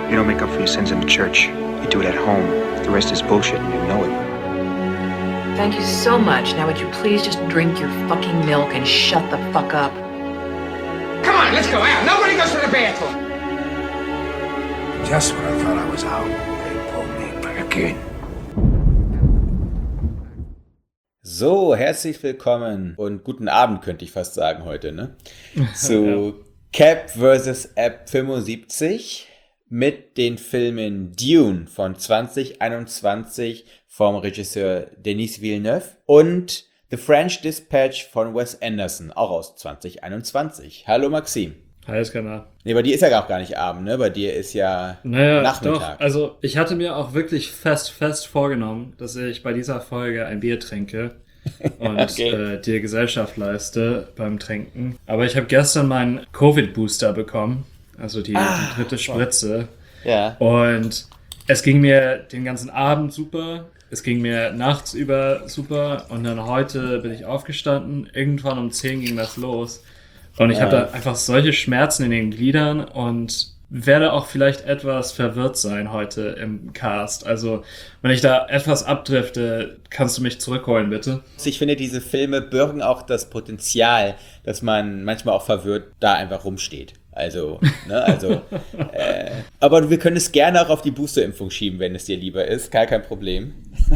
You don't make up for your sins in the church. You do it at home. The rest is bullshit and you know it. Thank you so much. Now would you please just drink your fucking milk and shut the fuck up? Come on, let's go out. Nobody goes to the bathroom. Just when I thought I was out, they pulled me back in. So, herzlich willkommen und guten Abend, könnte ich fast sagen heute, ne? Zu Cap vs. App 75 mit den Filmen Dune von 2021 vom Regisseur Denis Villeneuve und The French Dispatch von Wes Anderson, auch aus 2021. Hallo Maxim. Hi, Skandal. Nee, bei dir ist ja auch gar nicht Abend, ne? Bei dir ist ja Nachmittag. Doch. Also ich hatte mir auch wirklich fest vorgenommen, dass ich bei dieser Folge ein Bier trinke und dir Gesellschaft leiste beim Trinken. Aber ich habe gestern meinen Covid-Booster bekommen, also die dritte Spritze. Ja. Und es ging mir den ganzen Abend super. Es ging mir nachts über super. Und dann heute bin ich aufgestanden. Irgendwann um 10 ging das los. Und ich habe da einfach solche Schmerzen in den Gliedern und werde auch vielleicht etwas verwirrt sein heute im Cast. Also, wenn ich da etwas abdrifte, kannst du mich zurückholen, bitte? Ich finde, diese Filme birgen auch das Potenzial, dass man manchmal auch verwirrt da einfach rumsteht. Also, ne, aber wir können es gerne auch auf die Boosterimpfung schieben, wenn es dir lieber ist. Kein Problem.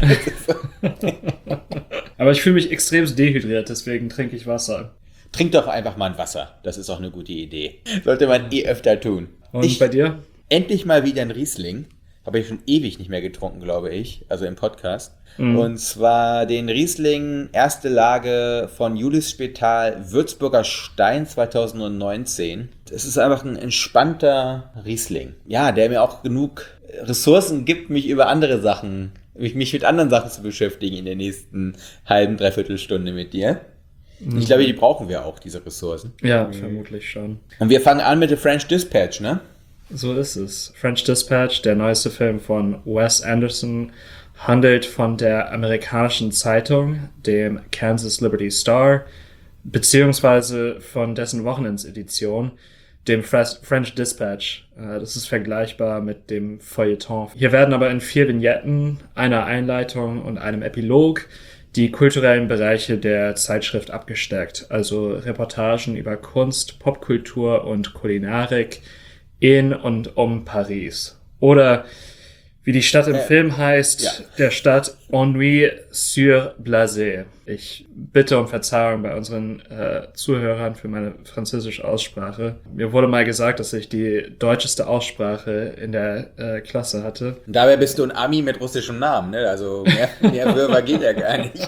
Aber ich fühle mich extrem dehydriert, deswegen trinke ich Wasser. Trink doch einfach mal ein Wasser. Das ist auch eine gute Idee. Sollte man öfter tun. Und bei dir? Endlich mal wieder ein Riesling. Habe ich schon ewig nicht mehr getrunken, glaube ich. Also im Podcast. Mhm. Und zwar den Riesling erste Lage von Julius Spital Würzburger Stein 2019. Das ist einfach ein entspannter Riesling. Ja, der mir auch genug Ressourcen gibt, mich mit anderen Sachen zu beschäftigen in der nächsten halben, dreiviertel Stunde mit dir. Ich glaube, die brauchen wir auch, diese Ressourcen. Ja, vermutlich schon. Und wir fangen an mit The French Dispatch, ne? So ist es. French Dispatch, der neueste Film von Wes Anderson, handelt von der amerikanischen Zeitung, dem Kansas Liberty Star, beziehungsweise von dessen Wochenendsedition, dem French Dispatch. Das ist vergleichbar mit dem Feuilleton. Hier werden aber in 4 Vignetten, einer Einleitung und einem Epilog die kulturellen Bereiche der Zeitschrift abgesteckt, also Reportagen über Kunst, Popkultur und Kulinarik in und um Paris. Oder wie die Stadt im Film heißt, der Stadt Ennui-sur-Blasé. Ich bitte um Verzeihung bei unseren Zuhörern für meine französische Aussprache. Mir wurde mal gesagt, dass ich die deutscheste Aussprache in der Klasse hatte. Und dabei bist du ein Ami mit russischem Namen, ne? Also mehr Würmer geht ja gar nicht.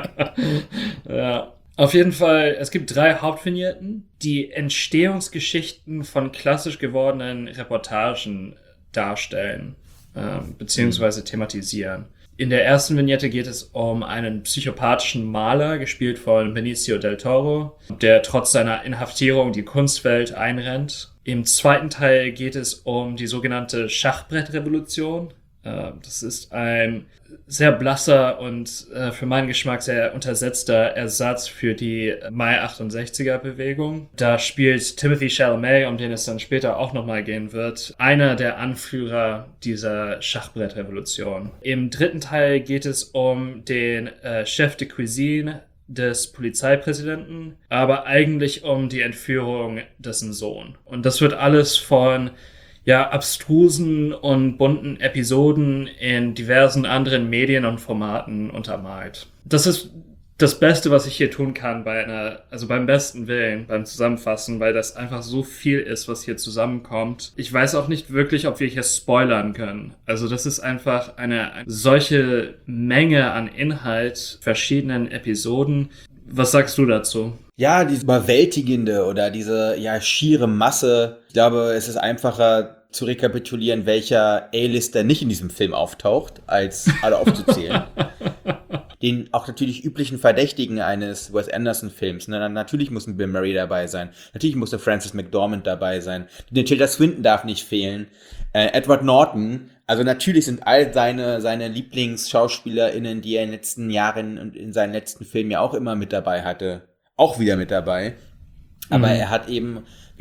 Ja. Auf jeden Fall, es gibt 3 Hauptvignetten, die Entstehungsgeschichten von klassisch gewordenen Reportagen darstellen, beziehungsweise thematisieren. In der ersten Vignette geht es um einen psychopathischen Maler, gespielt von Benicio del Toro, der trotz seiner Inhaftierung die Kunstwelt einrennt. Im zweiten Teil geht es um die sogenannte Schachbrettrevolution. Das ist ein sehr blasser und für meinen Geschmack sehr untersetzter Ersatz für die Mai 68er Bewegung. Da spielt Timothée Chalamet, um den es dann später auch nochmal gehen wird, einer der Anführer dieser Schachbrettrevolution. Im dritten Teil geht es um den Chef de Cuisine des Polizeipräsidenten, aber eigentlich um die Entführung dessen Sohn. Und das wird alles von abstrusen und bunten Episoden in diversen anderen Medien und Formaten untermalt. Das ist das Beste, was ich hier tun kann beim besten Willen, beim Zusammenfassen, weil das einfach so viel ist, was hier zusammenkommt. Ich weiß auch nicht wirklich, ob wir hier spoilern können. Also das ist einfach eine solche Menge an Inhalt, verschiedenen Episoden. Was sagst du dazu? Ja, diese überwältigende oder diese schiere Masse. Ich glaube, es ist einfacher zu rekapitulieren, welcher A-Lister nicht in diesem Film auftaucht, als alle aufzuzählen. Den auch natürlich üblichen Verdächtigen eines Wes Anderson-Films. Natürlich muss ein Bill Murray dabei sein. Natürlich muss der Frances McDormand dabei sein. Die Tilda Swinton darf nicht fehlen. Edward Norton. Also natürlich sind all seine LieblingsschauspielerInnen, die er in den letzten Jahren und in seinen letzten Filmen ja auch immer mit dabei hatte, auch wieder mit dabei. Aber er hat eben, wie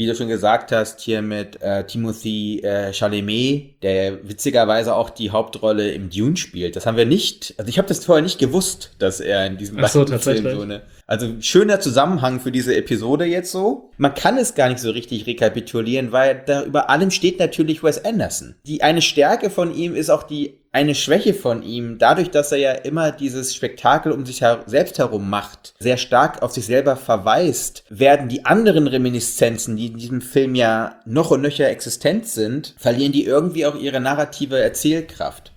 wie du schon gesagt hast, hier mit Timothée Chalamet, der witzigerweise auch die Hauptrolle im Dune spielt. Das haben wir nicht, also ich habe das vorher nicht gewusst, dass er in diesem Film so eine... Also schöner Zusammenhang für diese Episode jetzt so. Man kann es gar nicht so richtig rekapitulieren, weil da über allem steht natürlich Wes Anderson. Die eine Stärke von ihm ist auch eine Schwäche von ihm, dadurch, dass er ja immer dieses Spektakel um sich selbst herum macht, sehr stark auf sich selber verweist, werden die anderen Reminiszenzen, die in diesem Film ja noch und nöcher existent sind, verlieren die irgendwie auch ihre narrative Erzählkraft.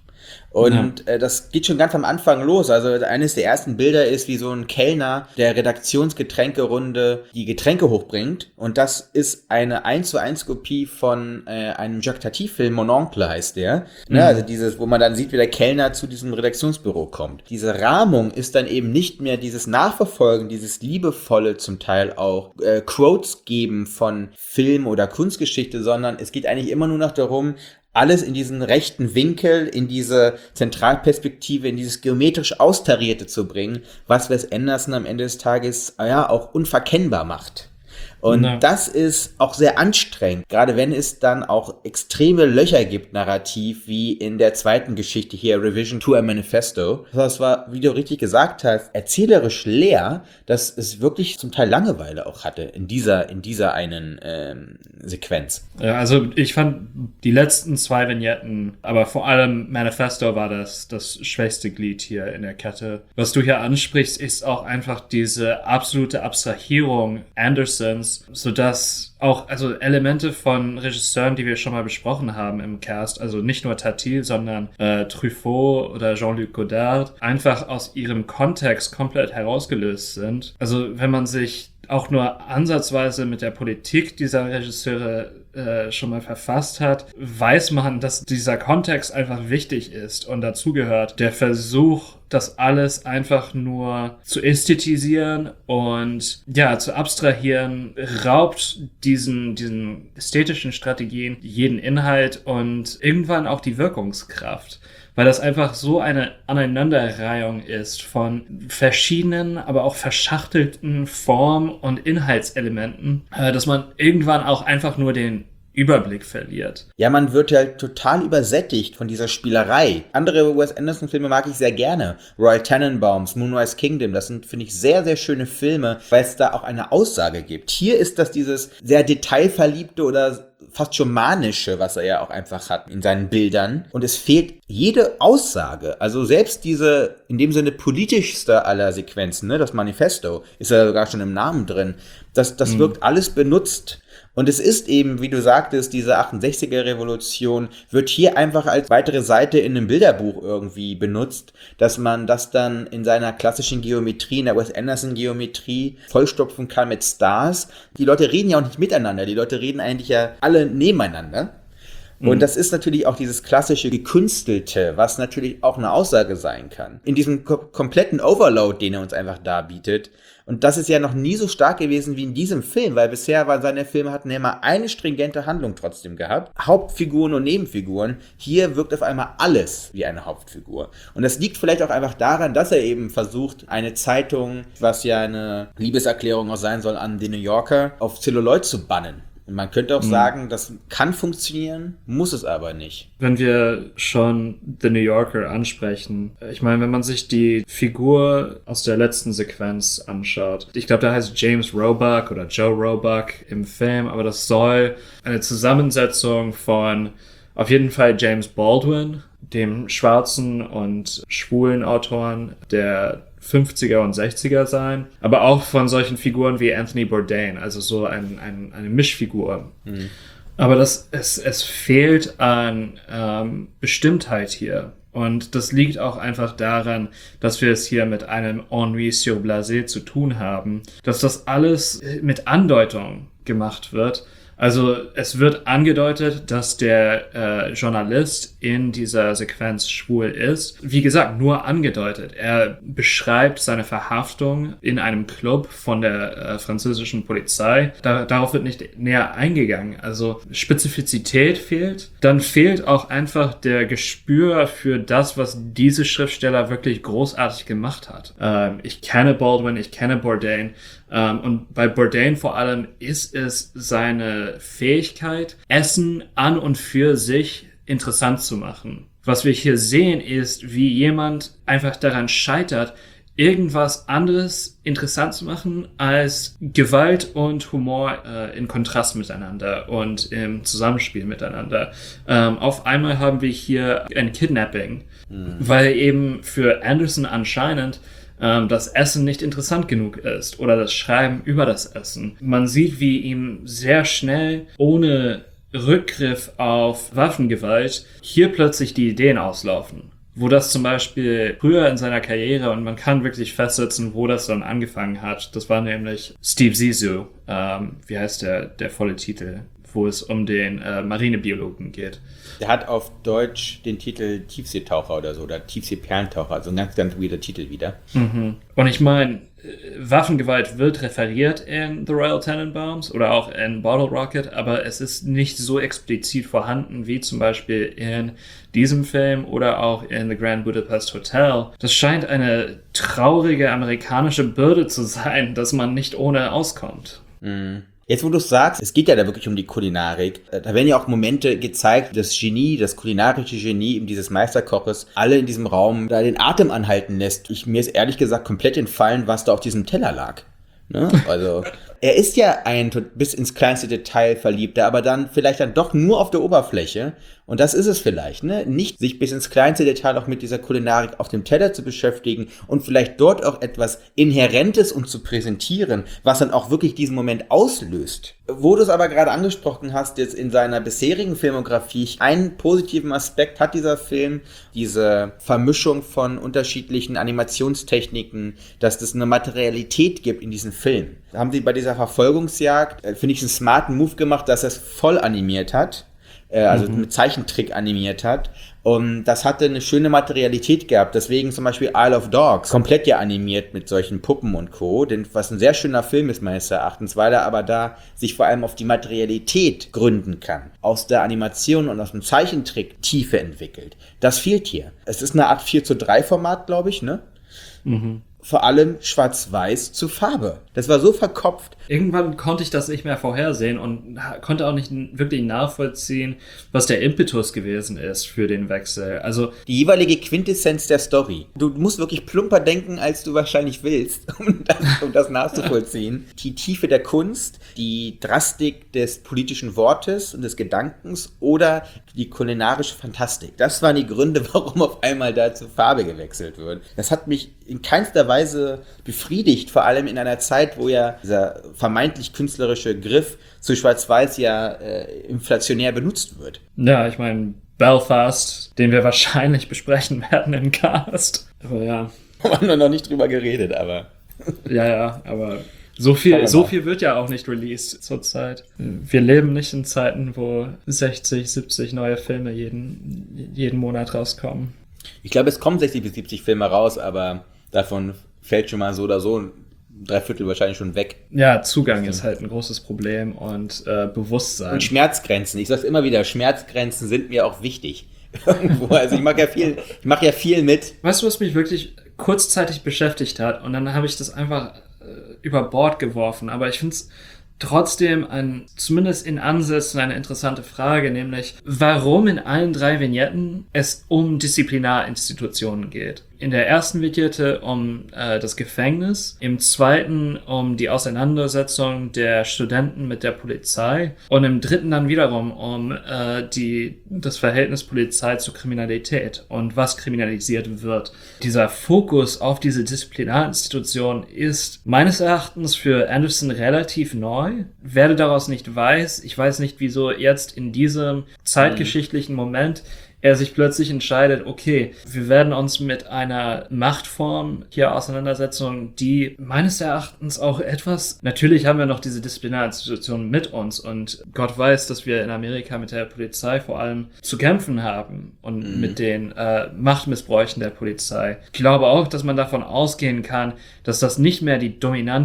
Und das geht schon ganz am Anfang los. Also eines der ersten Bilder ist, wie so ein Kellner der Redaktionsgetränkerunde die Getränke hochbringt. Und das ist eine 1:1 Kopie von einem Jacques Tati-Film, Mon Oncle heißt der. Mhm. Also dieses, wo man dann sieht, wie der Kellner zu diesem Redaktionsbüro kommt. Diese Rahmung ist dann eben nicht mehr dieses Nachverfolgen, dieses liebevolle zum Teil auch Quotes geben von Film oder Kunstgeschichte, sondern es geht eigentlich immer nur noch darum, alles in diesen rechten Winkel, in diese Zentralperspektive, in dieses geometrisch Austarierte zu bringen, was Wes Anderson am Ende des Tages auch unverkennbar macht. Und das ist auch sehr anstrengend, gerade wenn es dann auch extreme Löcher gibt, narrativ, wie in der zweiten Geschichte hier, Revision to a Manifesto. Das war, wie du richtig gesagt hast, erzählerisch leer, dass es wirklich zum Teil Langeweile auch hatte in dieser einen Sequenz. Ja, also ich fand die letzten 2 Vignetten, aber vor allem Manifesto war das schwächste Glied hier in der Kette. Was du hier ansprichst, ist auch einfach diese absolute Abstrahierung Andersons, sodass auch Elemente von Regisseuren, die wir schon mal besprochen haben im Cast, also nicht nur Tati, sondern Truffaut oder Jean-Luc Godard, einfach aus ihrem Kontext komplett herausgelöst sind. Also wenn man sich auch nur ansatzweise mit der Politik dieser Regisseure schon mal verfasst hat, weiß man, dass dieser Kontext einfach wichtig ist und dazugehört. Der Versuch, das alles einfach nur zu ästhetisieren und zu abstrahieren, raubt diesen ästhetischen Strategien jeden Inhalt und irgendwann auch die Wirkungskraft. Weil das einfach so eine Aneinanderreihung ist von verschiedenen, aber auch verschachtelten Form- und Inhaltselementen, dass man irgendwann auch einfach nur den Überblick verliert. Ja, man wird halt total übersättigt von dieser Spielerei. Andere Wes Anderson-Filme mag ich sehr gerne. Royal Tenenbaums, Moonrise Kingdom, das sind, finde ich, sehr, sehr schöne Filme, weil es da auch eine Aussage gibt. Hier ist das dieses sehr detailverliebte oder fast schon manische, was er ja auch einfach hat in seinen Bildern. Und es fehlt jede Aussage. Also selbst diese, in dem Sinne politischste aller Sequenzen, das Manifesto, ist ja sogar schon im Namen drin. Das wirkt alles benutzt. Und es ist eben, wie du sagtest, diese 68er-Revolution wird hier einfach als weitere Seite in einem Bilderbuch irgendwie benutzt, dass man das dann in seiner klassischen Geometrie, in der Wes Anderson-Geometrie vollstopfen kann mit Stars. Die Leute reden ja auch nicht miteinander, die Leute reden eigentlich ja alle nebeneinander. Und das ist natürlich auch dieses klassische Gekünstelte, was natürlich auch eine Aussage sein kann. In diesem kompletten Overload, den er uns einfach darbietet. Und das ist ja noch nie so stark gewesen wie in diesem Film, weil bisher waren seine Filme, hatten ja immer eine stringente Handlung trotzdem gehabt. Hauptfiguren und Nebenfiguren. Hier wirkt auf einmal alles wie eine Hauptfigur. Und das liegt vielleicht auch einfach daran, dass er eben versucht, eine Zeitung, was ja eine Liebeserklärung auch sein soll an den New Yorker, auf Zelluloid zu bannen. Und man könnte auch sagen, das kann funktionieren, muss es aber nicht. Wenn wir schon The New Yorker ansprechen, ich meine, wenn man sich die Figur aus der letzten Sequenz anschaut, ich glaube, der heißt James Roebuck oder Joe Roebuck im Film, aber das soll eine Zusammensetzung von auf jeden Fall James Baldwin, dem schwarzen und schwulen Autoren der 50er und 60er sein, aber auch von solchen Figuren wie Anthony Bourdain, also so eine Mischfigur. Mhm. Aber es fehlt an Bestimmtheit hier. Und das liegt auch einfach daran, dass wir es hier mit einem Henri sur Blasé zu tun haben, dass das alles mit Andeutung gemacht wird. Also es wird angedeutet, dass der Journalist in dieser Sequenz schwul ist. Wie gesagt, nur angedeutet. Er beschreibt seine Verhaftung in einem Club von der französischen Polizei. Darauf wird nicht näher eingegangen. Also Spezifizität fehlt. Dann fehlt auch einfach der Gespür für das, was diese Schriftsteller wirklich großartig gemacht hat. Ich kenne Baldwin, ich kenne Bourdain. Und bei Bourdain vor allem ist es seine Fähigkeit, Essen an und für sich interessant zu machen. Was wir hier sehen, ist, wie jemand einfach daran scheitert, irgendwas anderes interessant zu machen als Gewalt und Humor in Kontrast miteinander und im Zusammenspiel miteinander. Auf einmal haben wir hier ein Kidnapping, weil eben für Anderson anscheinend das Essen nicht interessant genug ist oder das Schreiben über das Essen. Man sieht, wie ihm sehr schnell, ohne Rückgriff auf Waffengewalt, hier plötzlich die Ideen auslaufen. Wo das zum Beispiel früher in seiner Karriere, und man kann wirklich festsetzen, wo das dann angefangen hat, das war nämlich Steve Zissou, wie heißt der volle Titel, wo es um den Marinebiologen geht. Der hat auf Deutsch den Titel Tiefseetaucher oder so, oder Tiefseeperlentaucher, also ein ganz, ganz weirder Titel wieder. Mhm. Und ich meine, Waffengewalt wird referiert in The Royal Tenenbaums oder auch in Bottle Rocket, aber es ist nicht so explizit vorhanden wie zum Beispiel in diesem Film oder auch in The Grand Budapest Hotel. Das scheint eine traurige amerikanische Bürde zu sein, dass man nicht ohne auskommt. Mhm. Jetzt, wo du es sagst, es geht ja da wirklich um die Kulinarik. Da werden ja auch Momente gezeigt, das Genie, das kulinarische Genie dieses Meisterkoches, alle in diesem Raum da den Atem anhalten lässt. Mir ist ehrlich gesagt komplett entfallen, was da auf diesem Teller lag. Ne? Also, er ist ja ein bis ins kleinste Detail Verliebter, aber dann vielleicht dann doch nur auf der Oberfläche. Und das ist es vielleicht, ne? Nicht sich bis ins kleinste Detail auch mit dieser Kulinarik auf dem Teller zu beschäftigen und vielleicht dort auch etwas Inhärentes und zu präsentieren, was dann auch wirklich diesen Moment auslöst. Wo du es aber gerade angesprochen hast, jetzt in seiner bisherigen Filmografie, einen positiven Aspekt hat dieser Film, diese Vermischung von unterschiedlichen Animationstechniken, dass es eine Materialität gibt in diesem Film. Da haben sie bei dieser Verfolgungsjagd, finde ich, einen smarten Move gemacht, dass er es voll animiert hat. Also mit Zeichentrick animiert hat. Und das hatte eine schöne Materialität gehabt. Deswegen zum Beispiel Isle of Dogs, komplett ja animiert mit solchen Puppen und Co., was ein sehr schöner Film ist meines Erachtens, weil er aber da sich vor allem auf die Materialität gründen kann. Aus der Animation und aus dem Zeichentrick Tiefe entwickelt. Das fehlt hier. Es ist eine Art 4:3 Format, glaube ich, ne? Mhm. Vor allem schwarz-weiß zu Farbe. Das war so verkopft. Irgendwann konnte ich das nicht mehr vorhersehen und konnte auch nicht wirklich nachvollziehen, was der Impetus gewesen ist für den Wechsel. Also die jeweilige Quintessenz der Story. Du musst wirklich plumper denken, als du wahrscheinlich willst, um das nachzuvollziehen. Die Tiefe der Kunst, die Drastik des politischen Wortes und des Gedankens oder die kulinarische Fantastik. Das waren die Gründe, warum auf einmal da zur Farbe gewechselt wird. Das hat mich in keinster Weise befriedigt, vor allem in einer Zeit, wo ja dieser vermeintlich künstlerische Griff zu Schwarz-Weiß ja inflationär benutzt wird. Ja, ich meine, Belfast, den wir wahrscheinlich besprechen werden im Cast. Aber ja. Haben wir noch nicht drüber geredet, aber... Ja, aber so viel wird ja auch nicht released zurzeit. Wir leben nicht in Zeiten, wo 60, 70 neue Filme jeden Monat rauskommen. Ich glaube, es kommen 60 bis 70 Filme raus, aber davon fällt schon mal so oder so 3/4 wahrscheinlich schon weg. Ja, Zugang ist halt ein großes Problem und Bewusstsein. Und Schmerzgrenzen. Ich sag's immer wieder, Schmerzgrenzen sind mir auch wichtig. Also ich mache ja viel mit. Weißt du, was mich wirklich kurzzeitig beschäftigt hat? Und dann habe ich das einfach über Bord geworfen. Aber ich finde es trotzdem zumindest in Ansätzen eine interessante Frage, nämlich warum in allen 3 Vignetten es um Disziplinarinstitutionen geht. In der ersten Vignette um das Gefängnis, im zweiten um die Auseinandersetzung der Studenten mit der Polizei und im dritten dann wiederum um das Verhältnis Polizei zur Kriminalität und was kriminalisiert wird. Dieser Fokus auf diese Disziplinarinstitution ist meines Erachtens für Anderson relativ neu. Werde daraus nicht weiß. Ich weiß nicht, wieso jetzt in diesem zeitgeschichtlichen Moment er sich plötzlich entscheidet, okay, wir werden uns mit einer Machtform hier auseinandersetzen, die meines Erachtens auch natürlich haben wir noch diese Disziplinarinstitutionen mit uns und Gott weiß, dass wir in Amerika mit der Polizei vor allem zu kämpfen haben und mit den Machtmissbräuchen der Polizei. Ich glaube auch, dass man davon ausgehen kann, dass das nicht mehr die dominante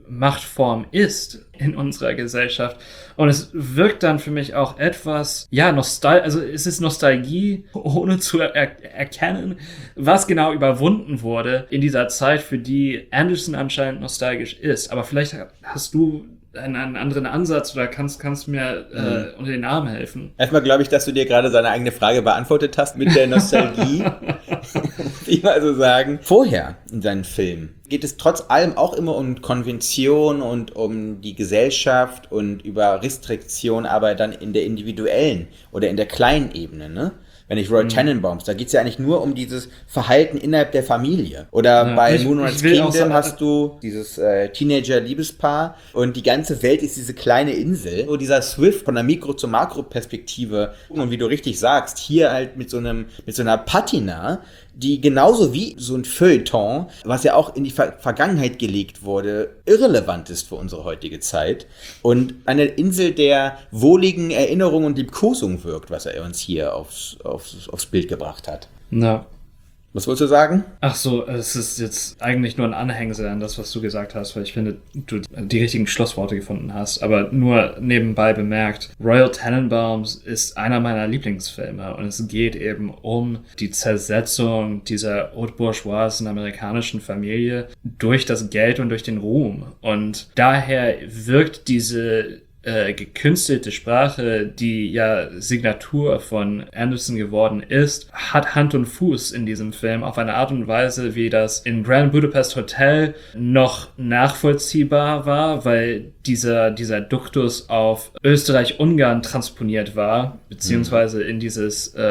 Machtform ist in unserer Gesellschaft. Und es wirkt dann für mich auch etwas, also es ist Nostalgie, ohne zu erkennen, was genau überwunden wurde in dieser Zeit, für die Anderson anscheinend nostalgisch ist. Aber vielleicht hast du einen anderen Ansatz oder kannst mir unter den Arm helfen. Erstmal glaube ich, dass du dir gerade seine eigene Frage beantwortet hast mit der Nostalgie. Muss ich mal so sagen. Vorher in seinen Filmen geht es trotz allem auch immer um Konvention und um die Gesellschaft und über Restriktion, aber dann in der individuellen oder in der kleinen Ebene, ne? Wenn ich Royal Tenenbaums, da geht es ja eigentlich nur um dieses Verhalten innerhalb der Familie. Oder bei Moonrise Kingdom hast du dieses Teenager-Liebespaar und die ganze Welt ist diese kleine Insel. So dieser Swift von der Mikro- zur Makro-Perspektive. Und wie du richtig sagst, hier halt mit so einer Patina, die genauso wie so ein Feuilleton, was ja auch in die Vergangenheit gelegt wurde, irrelevant ist für unsere heutige Zeit und eine Insel der wohligen Erinnerung und Liebkosung wirkt, was er uns hier aufs Bild gebracht hat. Na. Was wolltest du sagen? Ach so, es ist jetzt eigentlich nur ein Anhängsel an das, was du gesagt hast, weil ich finde, du die richtigen Schlussworte gefunden hast. Aber nur nebenbei bemerkt, Royal Tenenbaums ist einer meiner Lieblingsfilme und es geht eben um die Zersetzung dieser haute-bourgeoisen amerikanischen Familie durch das Geld und durch den Ruhm. Und daher wirkt diese gekünstelte Sprache, die ja Signatur von Anderson geworden ist, hat Hand und Fuß in diesem Film auf eine Art und Weise, wie das in Grand Budapest Hotel noch nachvollziehbar war, weil dieser Duktus auf Österreich-Ungarn transponiert war, beziehungsweise in diese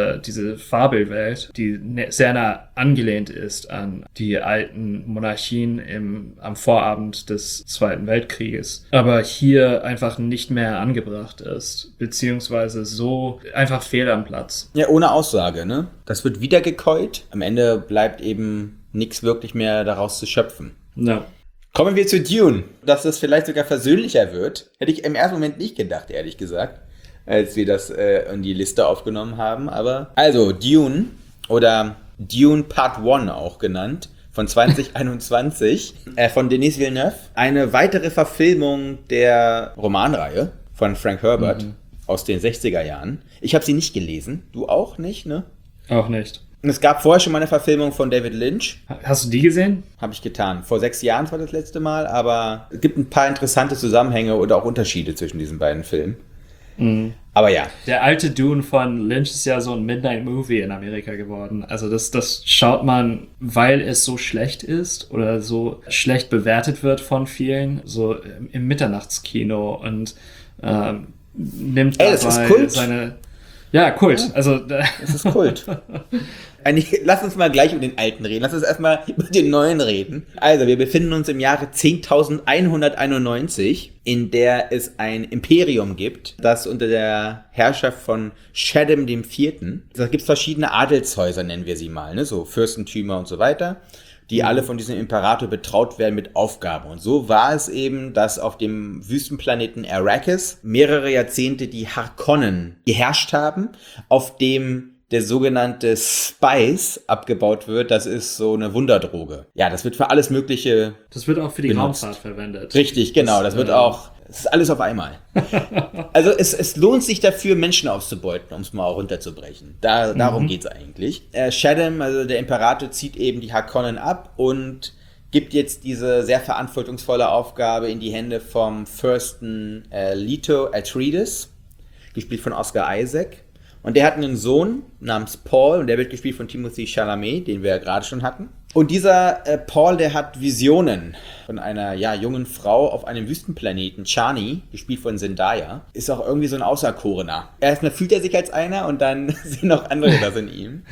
Fabelwelt, die sehr nah angelehnt ist an die alten Monarchien am Vorabend des Zweiten Weltkrieges, aber hier einfach nicht mehr angebracht ist, beziehungsweise so einfach fehl am Platz. Ja, ohne Aussage, ne? Das wird wieder gekäut. Am Ende bleibt eben nichts wirklich mehr daraus zu schöpfen. Ja. Kommen wir zu Dune. Dass das vielleicht sogar versöhnlicher wird, hätte ich im ersten Moment nicht gedacht, ehrlich gesagt, als wir das in die Liste aufgenommen haben. Aber also Dune oder Dune Part 1 auch genannt, von 2021, von Denis Villeneuve. Eine weitere Verfilmung der Romanreihe von Frank Herbert aus den 60er Jahren. Ich habe sie nicht gelesen. Du auch nicht, ne? Auch nicht. Und es gab vorher schon mal eine Verfilmung von David Lynch. Hast du die gesehen? Habe ich getan. Vor 6 Jahren war das letzte Mal, aber es gibt ein paar interessante Zusammenhänge oder auch Unterschiede zwischen diesen beiden Filmen. Mhm. Aber ja. Der alte Dune von Lynch ist ja so ein Midnight-Movie in Amerika geworden. Also das schaut man, weil es so schlecht ist oder so schlecht bewertet wird von vielen, so im Mitternachtskino und nimmt dabei das ist Kult. Ja, Kult. Ja, also das ist Kult. Lass uns mal gleich über den alten reden. Lass uns erstmal über den neuen reden. Also, wir befinden uns im Jahre 10.191, in der es ein Imperium gibt, das unter der Herrschaft von Shaddam IV. Da gibt es verschiedene Adelshäuser, nennen wir sie mal, ne? So Fürstentümer und so weiter, die alle von diesem Imperator betraut werden mit Aufgaben. Und so war es eben, dass auf dem Wüstenplaneten Arrakis mehrere Jahrzehnte die Harkonnen geherrscht haben, auf dem der sogenannte Spice abgebaut wird. Das ist so eine Wunderdroge. Ja, das wird für alles Mögliche Das wird auch für die benutzt. Raumfahrt verwendet. Richtig, genau. Das wird auch, das ist alles auf einmal. Also es lohnt sich dafür, Menschen auszubeuten, um es mal auch runterzubrechen. Darum geht's eigentlich. Shaddam, also der Imperator, zieht eben die Harkonnen ab und gibt jetzt diese sehr verantwortungsvolle Aufgabe in die Hände vom Fürsten Leto Atreides, gespielt von Oscar Isaac. Und der hat einen Sohn namens Paul und der wird gespielt von Timothée Chalamet, den wir ja gerade schon hatten. Und dieser Paul, der hat Visionen von einer jungen Frau auf einem Wüstenplaneten, Chani, gespielt von Zendaya. Ist auch irgendwie so ein Auserkorener. Erstmal fühlt er sich als einer und dann sehen auch andere das in ihm.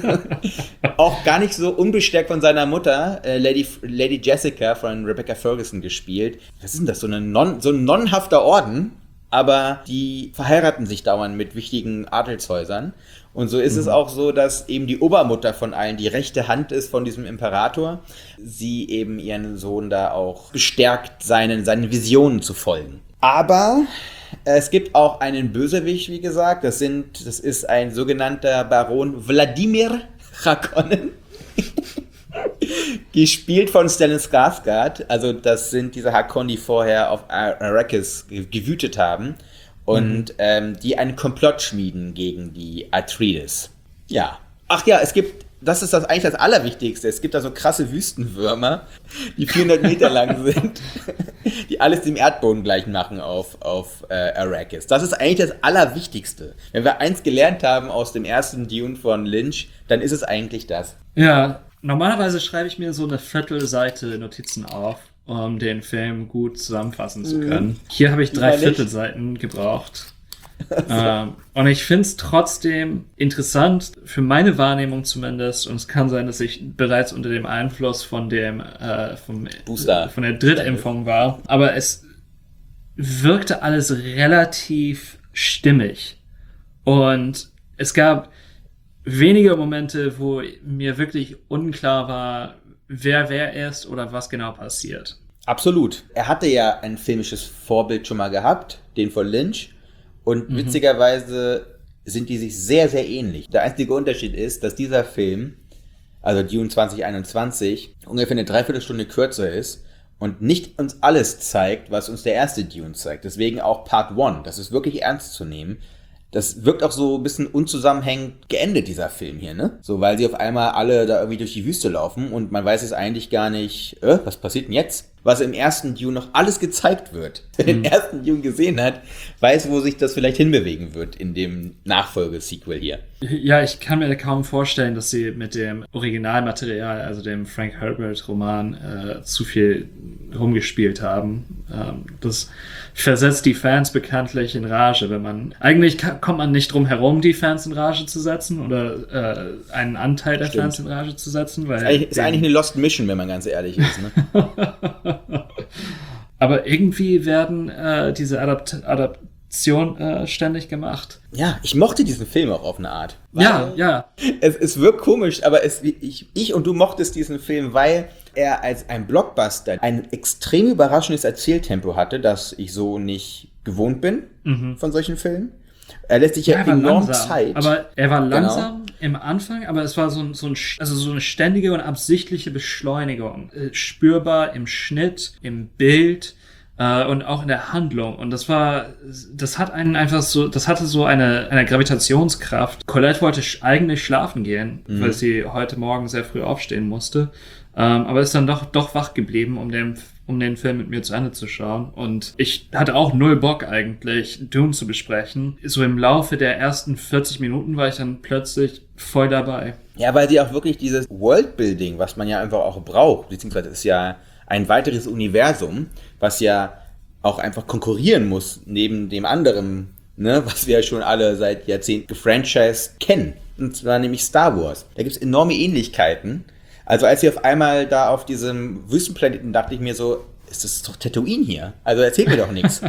Auch gar nicht so unbestärkt von seiner Mutter, Lady Jessica von Rebecca Ferguson gespielt. Was ist denn das? So ein nonnenhafter Orden. Aber die verheiraten sich dauernd mit wichtigen Adelshäusern. Und so ist es auch so, dass eben die Obermutter von allen die rechte Hand ist von diesem Imperator. Sie eben ihren Sohn da auch bestärkt, seinen Visionen zu folgen. Aber es gibt auch einen Bösewicht, wie gesagt. Das ist ein sogenannter Baron Wladimir Harkonnen. Gespielt von Stellan Skarsgård. Also das sind diese Harkonnen, die vorher auf Arrakis gewütet haben. Und die einen Komplott schmieden gegen die Atreides. Ja. Ach ja, das ist eigentlich das Allerwichtigste. Es gibt da so krasse Wüstenwürmer, die 400 Meter lang sind, die alles dem Erdboden gleich machen auf Arrakis. Das ist eigentlich das Allerwichtigste. Wenn wir eins gelernt haben aus dem ersten Dune von Lynch, dann ist es eigentlich das. Ja, normalerweise schreibe ich mir so eine Viertelseite Notizen auf, um den Film gut zusammenfassen zu können. Hier habe ich 3 Viertelseiten gebraucht. Und ich finde es trotzdem interessant, für meine Wahrnehmung zumindest, und es kann sein, dass ich bereits unter dem Einfluss von der Drittimpfung war, aber es wirkte alles relativ stimmig. Und es gab wenige Momente, wo mir wirklich unklar war, wer ist oder was genau passiert. Absolut. Er hatte ja ein filmisches Vorbild schon mal gehabt, den von Lynch. Und witzigerweise sind die sich sehr, sehr ähnlich. Der einzige Unterschied ist, dass dieser Film, also Dune 2021, ungefähr eine Dreiviertelstunde kürzer ist und nicht uns alles zeigt, was uns der erste Dune zeigt. Deswegen auch Part 1. Das ist wirklich ernst zu nehmen. Das wirkt auch so ein bisschen unzusammenhängend geendet, dieser Film hier, ne? So, weil sie auf einmal alle da irgendwie durch die Wüste laufen und man weiß jetzt eigentlich gar nicht, was passiert denn jetzt? Was im ersten Dune noch alles gezeigt wird. Wer den ersten Dune gesehen hat, weiß, wo sich das vielleicht hinbewegen wird in dem Nachfolge-Sequel hier. Ja, ich kann mir kaum vorstellen, dass sie mit dem Originalmaterial, also dem Frank Herbert-Roman, zu viel rumgespielt haben. Das versetzt die Fans bekanntlich in Rage, wenn man... Eigentlich kommt man nicht drum herum, die Fans in Rage zu setzen oder einen Anteil der Fans in Rage zu setzen. Weil ist eigentlich eine Lost Mission, wenn man ganz ehrlich ist, ne? Aber irgendwie werden diese Adaptionen ständig gemacht. Ja, ich mochte diesen Film auch auf eine Art. Ja. Es wirkt komisch, aber ich und du mochtest diesen Film, weil er als ein Blockbuster ein extrem überraschendes Erzähltempo hatte, das ich so nicht gewohnt bin von solchen Filmen. Er lässt sich ja enorm langsam, Zeit. Aber er war langsam im Anfang, aber es war so eine ständige und absichtliche Beschleunigung. Spürbar im Schnitt, im Bild und auch in der Handlung. Und das hatte so eine Gravitationskraft. Colette wollte eigentlich schlafen gehen, weil sie heute Morgen sehr früh aufstehen musste. Aber ist dann doch wach geblieben, um den Film mit mir zu Ende zu schauen. Und ich hatte auch null Bock eigentlich, Dune zu besprechen. So im Laufe der ersten 40 Minuten war ich dann plötzlich voll dabei. Ja, weil sie auch wirklich dieses Worldbuilding, was man ja einfach auch braucht, beziehungsweise ist ja ein weiteres Universum, was ja auch einfach konkurrieren muss neben dem anderen, ne, was wir ja schon alle seit Jahrzehnten gefranchised kennen. Und zwar nämlich Star Wars. Da gibt es enorme Ähnlichkeiten. Also als wir auf einmal da auf diesem Wüstenplaneten, dachte ich mir so, ist das doch Tatooine hier? Also erzählt mir doch nichts.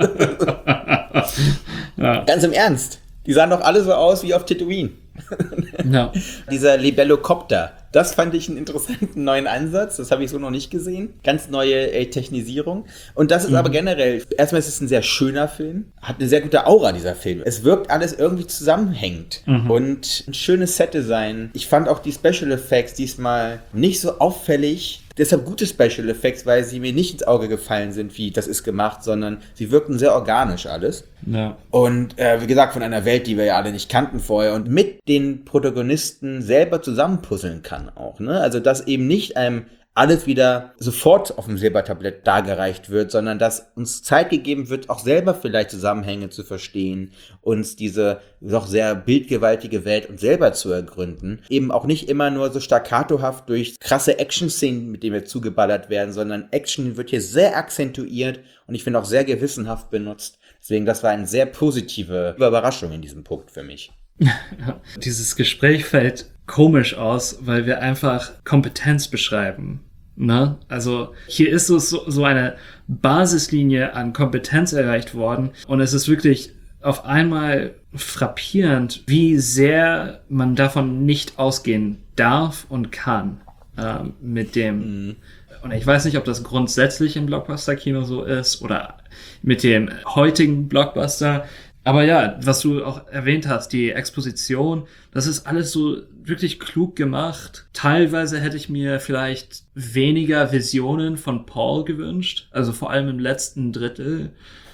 Ja. Ganz im Ernst. Die sahen doch alle so aus wie auf Tatooine. Ja. Dieser Libellocopter, das fand ich einen interessanten neuen Ansatz. Das habe ich so noch nicht gesehen. Ganz neue Technisierung. Und das ist aber generell, erstmal ist es ein sehr schöner Film. Hat eine sehr gute Aura, dieser Film. Es wirkt alles irgendwie zusammenhängend. Und ein schönes Set-Design. Ich fand auch die Special Effects diesmal nicht so auffällig. Deshalb gute Special Effects, weil sie mir nicht ins Auge gefallen sind, wie das ist gemacht, sondern sie wirkten sehr organisch alles. Ja. Und wie gesagt, von einer Welt, die wir ja alle nicht kannten vorher und mit den Protagonisten selber zusammenpuzzeln kann auch, ne? Also, dass eben nicht einem alles wieder sofort auf dem Silbertablett dargereicht wird, sondern dass uns Zeit gegeben wird, auch selber vielleicht Zusammenhänge zu verstehen, uns diese doch sehr bildgewaltige Welt uns selber zu ergründen. Eben auch nicht immer nur so staccatohaft durch krasse Action-Szenen, mit denen wir zugeballert werden, sondern Action wird hier sehr akzentuiert und ich finde auch sehr gewissenhaft benutzt. Deswegen, das war eine sehr positive Überraschung in diesem Punkt für mich. Dieses Gespräch fällt komisch aus, weil wir einfach Kompetenz beschreiben. Ne? Also hier ist so eine Basislinie an Kompetenz erreicht worden und es ist wirklich auf einmal frappierend, wie sehr man davon nicht ausgehen darf und kann mit dem. Und ich weiß nicht, ob das grundsätzlich im Blockbuster-Kino so ist oder mit dem heutigen Blockbuster. Aber ja, was du auch erwähnt hast, die Exposition, das ist alles so wirklich klug gemacht. Teilweise hätte ich mir vielleicht weniger Visionen von Paul gewünscht, also vor allem im letzten Drittel.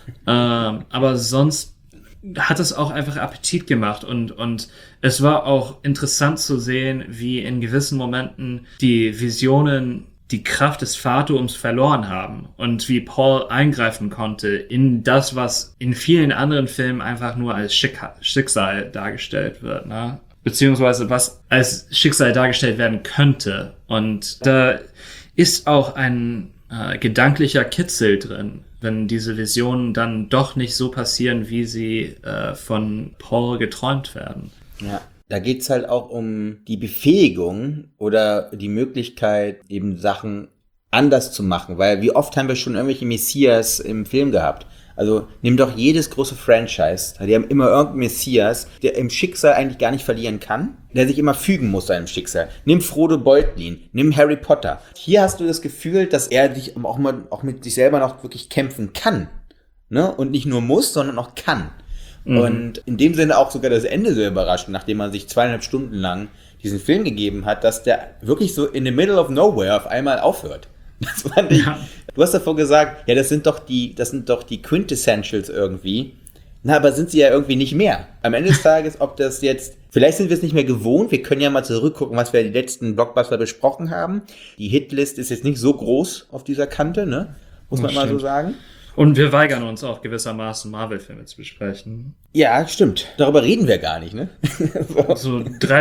Aber sonst hat es auch einfach Appetit gemacht und es war auch interessant zu sehen, wie in gewissen Momenten die Visionen die Kraft des Phantoms verloren haben und wie Paul eingreifen konnte in das, was in vielen anderen Filmen einfach nur als Schicksal dargestellt wird, ne? Beziehungsweise was als Schicksal dargestellt werden könnte. Und da ist auch ein gedanklicher Kitzel drin, wenn diese Visionen dann doch nicht so passieren, wie sie von Paul geträumt werden. Ja. Da geht's halt auch um die Befähigung oder die Möglichkeit, eben Sachen anders zu machen. Weil wie oft haben wir schon irgendwelche Messias im Film gehabt? Also nimm doch jedes große Franchise. Die haben immer irgendeinen Messias, der im Schicksal eigentlich gar nicht verlieren kann, der sich immer fügen muss seinem Schicksal. Nimm Frodo Beutlin, nimm Harry Potter. Hier hast du das Gefühl, dass er dich auch mit sich selber noch wirklich kämpfen kann. Ne? Und nicht nur muss, sondern auch kann. Und in dem Sinne auch sogar das Ende so überraschend, nachdem man sich 2,5 Stunden lang diesen Film gegeben hat, dass der wirklich so in the middle of nowhere auf einmal aufhört. Das fand ich. Ja. Du hast davor gesagt, ja, das sind doch die Quintessentials irgendwie. Na, aber sind sie ja irgendwie nicht mehr. Am Ende des Tages, ob das jetzt, vielleicht sind wir es nicht mehr gewohnt, wir können ja mal zurückgucken, was wir die letzten Blockbuster besprochen haben. Die Hitlist ist jetzt nicht so groß auf dieser Kante, ne? Muss man mal so sagen. Und wir weigern uns auch gewissermaßen, Marvel-Filme zu besprechen. Ja, stimmt. Darüber reden wir gar nicht, ne? So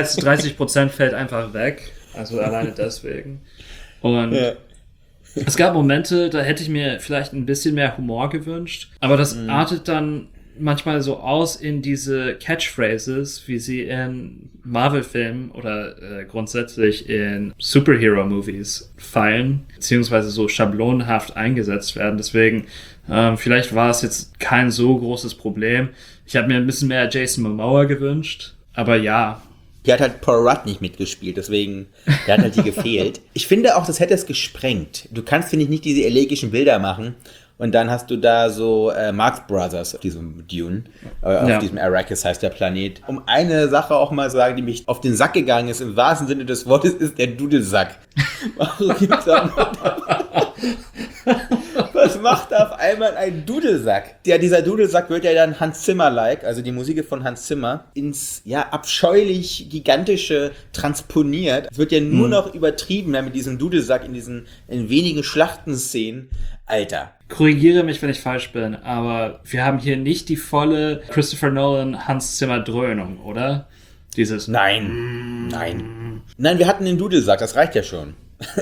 30% fällt einfach weg. Also alleine deswegen. Und es gab Momente, da hätte ich mir vielleicht ein bisschen mehr Humor gewünscht. Aber das artet dann manchmal so aus in diese Catchphrases, wie sie in Marvel-Filmen oder grundsätzlich in Superhero-Movies fallen, beziehungsweise so schablonenhaft eingesetzt werden. Deswegen, vielleicht war es jetzt kein so großes Problem. Ich habe mir ein bisschen mehr Jason Momoa gewünscht, aber ja. Hier hat halt Paul Rudd nicht mitgespielt, deswegen, der hat halt hier gefehlt. Ich finde auch, das hätte es gesprengt. Du kannst, finde ich, nicht diese elegischen Bilder machen. Und dann hast du da so Marx Brothers auf diesem Dune, auf diesem Arrakis heißt der Planet. Um eine Sache auch mal sagen, die mich auf den Sack gegangen ist, im wahrsten Sinne des Wortes, ist der Dudelsack. Was macht da auf einmal ein Dudelsack? Ja, dieser Dudelsack wird ja dann Hans Zimmer-like, also die Musik von Hans Zimmer, ins abscheulich Gigantische transponiert. Es wird ja nur noch übertrieben mit diesem Dudelsack in wenigen Schlachtenszenen. Alter. Korrigiere mich, wenn ich falsch bin, aber wir haben hier nicht die volle Christopher Nolan Hans Zimmer Dröhnung, oder? Dieses Nein, wir hatten den Dudelsack, das reicht ja schon.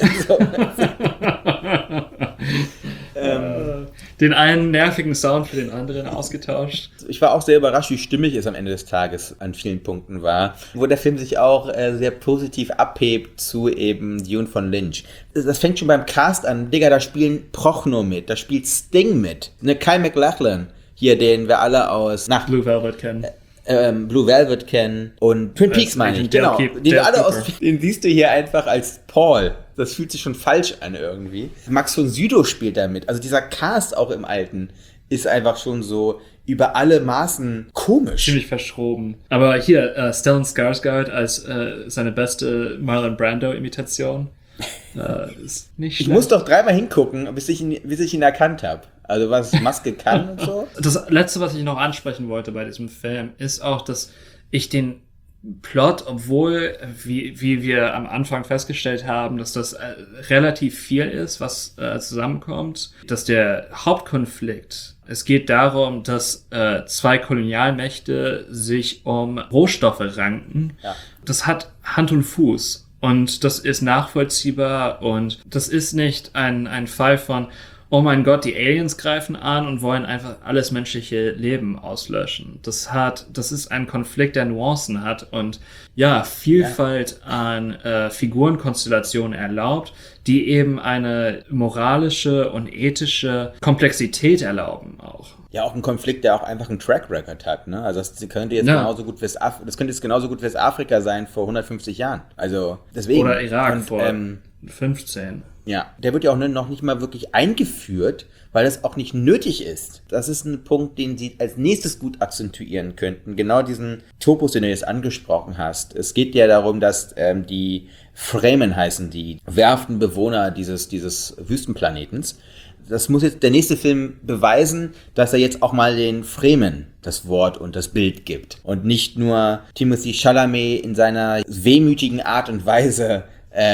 Den einen nervigen Sound für den anderen ausgetauscht. Ich war auch sehr überrascht, wie stimmig es am Ende des Tages an vielen Punkten war. Wo der Film sich auch sehr positiv abhebt zu eben Dune von Lynch. Das fängt schon beim Cast an. Digga, da spielen Prochnow mit, da spielt Sting mit. Ne, Kyle MacLachlan, hier, den wir alle aus Blue Velvet kennen. Blue Velvet kennen und Twin Peaks meine ich, genau. Den siehst du hier einfach als Paul. Das fühlt sich schon falsch an irgendwie. Max von Sydow spielt da mit. Also dieser Cast auch im Alten ist einfach schon so über alle Maßen komisch. Ziemlich verschroben. Aber hier, Stellan Skarsgård als seine beste Marlon Brando-Imitation. Ist nicht schlecht. Ich muss doch 3-mal hingucken, bis ich ihn erkannt habe. Also was Maske kann und so. Das Letzte, was ich noch ansprechen wollte bei diesem Film, ist auch, dass ich den Plot, obwohl, wie wir am Anfang festgestellt haben, dass das relativ viel ist, was zusammenkommt, dass der Hauptkonflikt, es geht darum, dass 2 Kolonialmächte sich um Rohstoffe ranken. Ja. Das hat Hand und Fuß und das ist nachvollziehbar und das ist nicht ein Fall von oh mein Gott, die Aliens greifen an und wollen einfach alles menschliche Leben auslöschen. Das ist ein Konflikt, der Nuancen hat und Vielfalt an Figurenkonstellationen erlaubt, die eben eine moralische und ethische Komplexität erlauben auch. Ja, auch ein Konflikt, der auch einfach einen Track Record hat, ne? Also das könnte jetzt genauso gut Westafrika sein vor 150 Jahren. Also deswegen. Oder Irak vor 15. Ja, der wird ja auch noch nicht mal wirklich eingeführt, weil das auch nicht nötig ist. Das ist ein Punkt, den sie als nächstes gut akzentuieren könnten. Genau diesen Topos, den du jetzt angesprochen hast. Es geht ja darum, dass die Fremen heißen, die Werftenbewohner dieses Wüstenplanetens. Das muss jetzt der nächste Film beweisen, dass er jetzt auch mal den Fremen das Wort und das Bild gibt. Und nicht nur Timothée Chalamet in seiner wehmütigen Art und Weise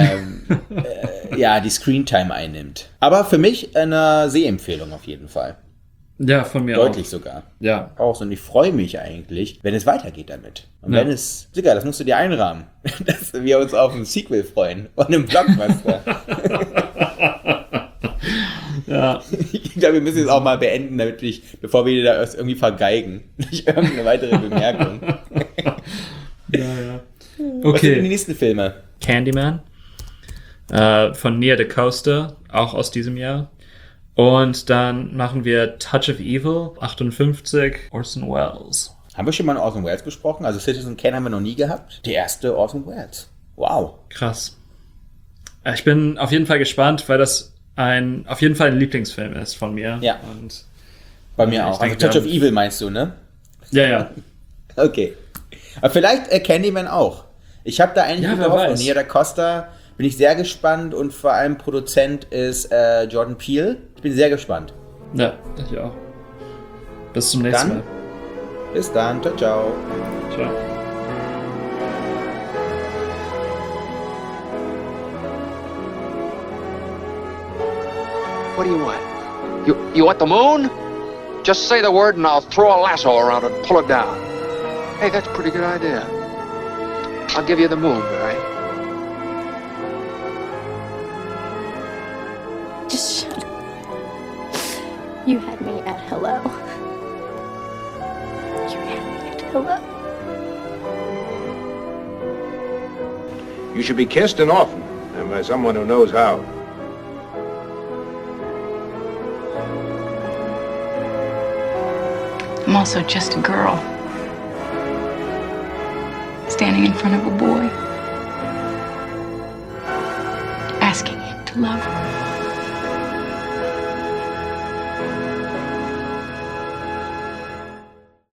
die Screentime einnimmt. Aber für mich eine Sehempfehlung auf jeden Fall. Ja, von mir Deutlich auch. sogar. Ja. Auch. Und ich freue mich eigentlich, wenn es weitergeht damit. Und wenn es, Digga, das musst du dir einrahmen, dass wir uns auf ein Sequel freuen und einen Blockbuster. Ja. Ich glaube, wir müssen jetzt auch mal beenden, bevor wir da irgendwie vergeigen. Nicht irgendeine weitere Bemerkung. Ja. Was sind denn die Okay. nächsten Filme? Candyman von Nia DaCosta, auch aus diesem Jahr. Und dann machen wir Touch of Evil, 58, Orson Welles. Haben wir schon mal einen Orson Welles besprochen? Also Citizen Kane haben wir noch nie gehabt. Der erste Orson Welles. Wow. Krass. Ich bin auf jeden Fall gespannt, weil das auf jeden Fall ein Lieblingsfilm ist von mir. Ja. Und Bei mir auch. denke, Also Touch wir of haben- Evil meinst du, ne? Ja. Okay. Aber vielleicht Candyman auch. Ich habe da eigentlich Ja, wer gehofft. weiß. Und Nia DaCosta bin ich sehr gespannt und vor allem Produzent ist Jordan Peele. Ich bin sehr gespannt. Ja, ich auch. Bis zum nächsten Dann- Mal. Bis dann. Ciao, ciao. Ciao. What do you want? You want the moon? Just say the word and I'll throw a lasso around it and pull it down. Hey, that's a pretty good idea. I'll give you the moon, all right? Just shut up. You had me at hello. You had me at hello. You should be kissed and often, and by someone who knows how. I'm also just a girl. Standing in front of a boy. Asking him to love her.